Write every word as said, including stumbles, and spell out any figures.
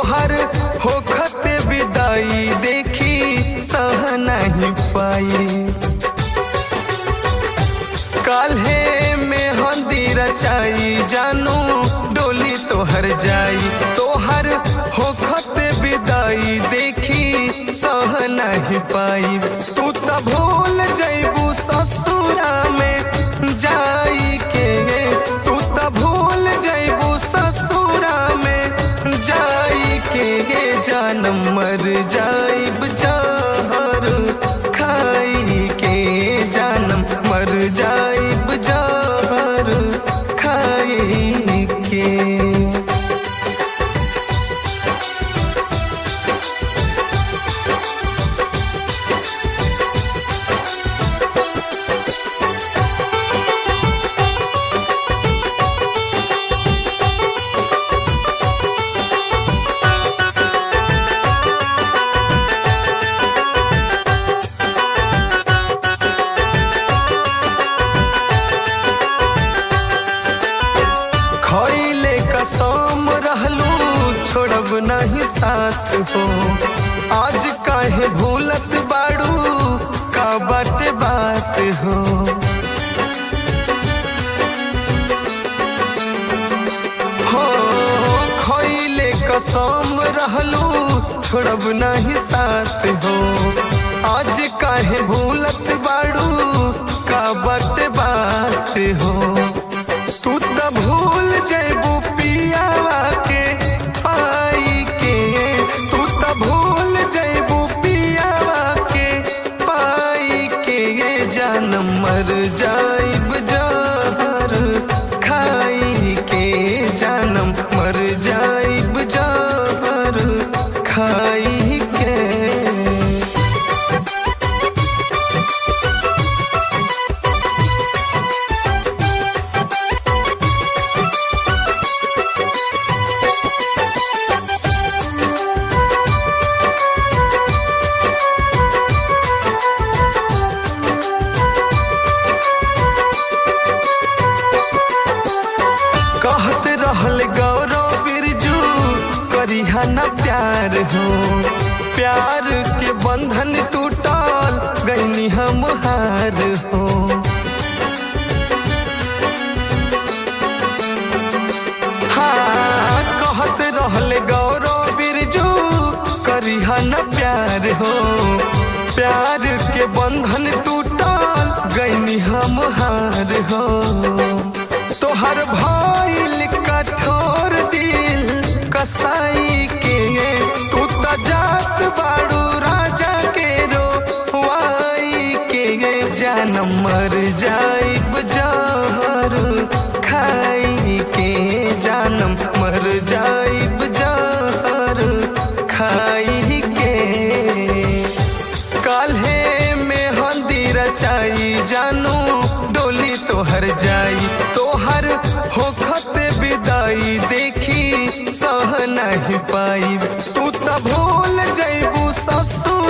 तोहर होखत विदाई देखी सह नहीं पाई। काल्हे में हंदी रचाई जानू डोली तोहर जाई, तोहर होखत विदाई देखी सह नहीं पाई। तू त भूल जैबू ससुरा में जाई के, तू त भूल जैबू ससुरा में जाई के, जानम मर जाइब जहर खाई के, जानम मर जाइब जहर खाई के। खइले कसम रहलू छोड़ब नहीं साथ हो, आज काहे भूलत बाड़ू का बाटे बात हो। हो खइले कसम रहलू छोड़ब नहीं साथ हो, आज काहे भूलत बाड़ू का बाटे बात हो। तू त भूल जैबू पियावा के पाई के, तू त भूल जैबू पियावा के पाई के, जानम मर जाइब जहर खाई के, जानम मर जाइब जहर खाई के। कहत रहल गौरव बिरजू करिहा न प्यार हो, प्यार के बंधन टूटल गईनी हम हार हो। हाँ कहत रहल गौरव बिरजू करिहा न प्यार हो, प्यार के बंधन टूटल गईनी हम हार हो। तोहर भइल कठोर दिल कसाई के, तू त जात बाड़ू राजा के रोवाई के, जानम मर जाइब जहर खाई के, जानम मर जाइब जहर खाई के। काल्हे में हंदी रचाई जानू डोली तोहर जाई, तोहर होखत विदाई देखी सह नहीं पाई। तू त भूल जैबू ससुर